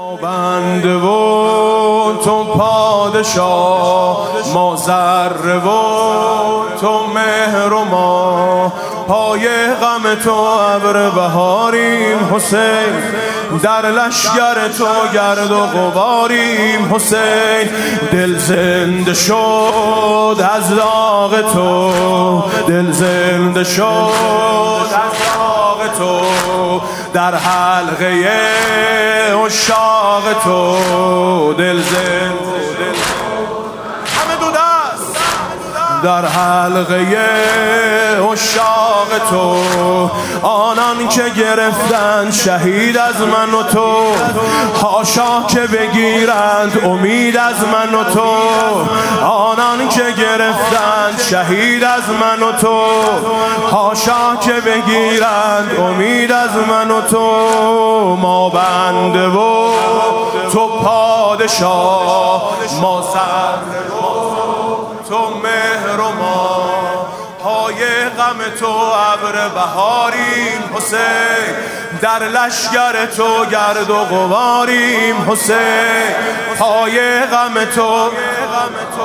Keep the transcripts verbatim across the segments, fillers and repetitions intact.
بنده و تو پادشاه، ما ذره و تو مهر و ما پای غم تو ابر بهاریم حسین، در لشگر تو گرد و غباریم حسین. دل زنده شد از داغ تو، دل زنده شد از داغ تو، در حلقه عشاق تو دل زنده همه دو دست، در حلقه عشاق تو. آنان که گرفتند شهید از من و تو، حاشا که بگیرند امید از من و تو. آنان که گرفتند شهید از من و تو، حاشا که بگیرند امید از من و تو. ما بنده و تو پادشاه، ما ذره و تو مهر و ما پای غم تو ابر بهاریم حسین، در لشگر تو گرد و غباریم حسین، پای غم تو غم تو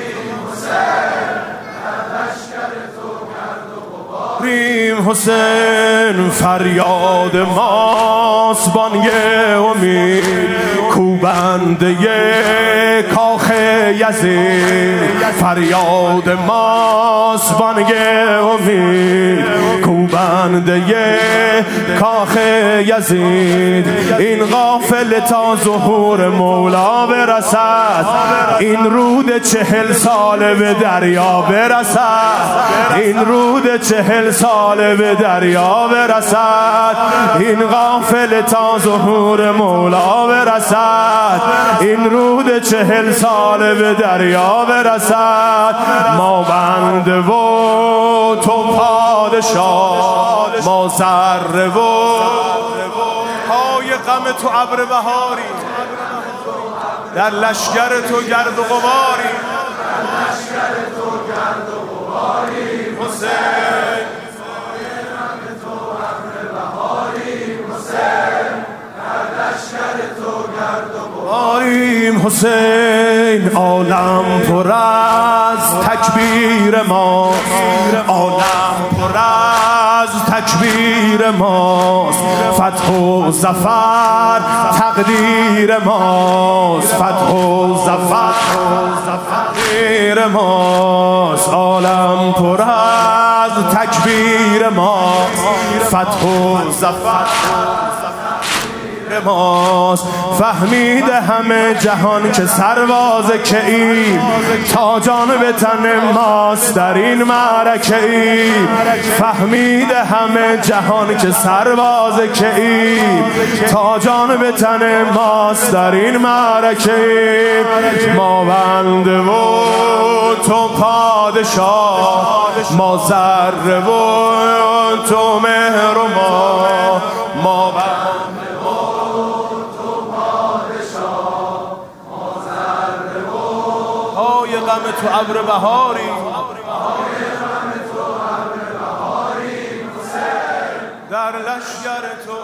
ریم حسین. فریاد ماست بانگ امید، کوبنده کاخ یزید. فریاد ماست بانگ امید، کوبنده کاخ یزید. این قافله تا ظهور مولا برسد، این رود چهل ساله به دریا برسد، این رود چهل ساله به دریا برسد. این قافله تا ظهور مولا برسد، این رود چهل ساله به دریا برسد. ما بنده و تو پادشاه، ما ذره و پای غم تو ابر بهاری، در لشگر تو گرد و غباری، حسین. آریم حسین. عالم پر از تکبیر ماست، عالم پر از تکبیر ماست. فتح و ظفر تقدیر ماست، فتح و ظفر تقدیر ماست. عالم پر از تکبیر ماست، فتح و ظفر ماست. فهمیده همه جهان که سرباز که ایم، تا جان به تن ماست در این معرکه ایم. فهمیده همه جهان که سرباز که ایم، تا جان به تن ماست در این معرکه ایم. ما بنده و تو پادشاه، ما ذره و تو مهر و ما ما بنده غم تو ابر بهاری، در لشگر تو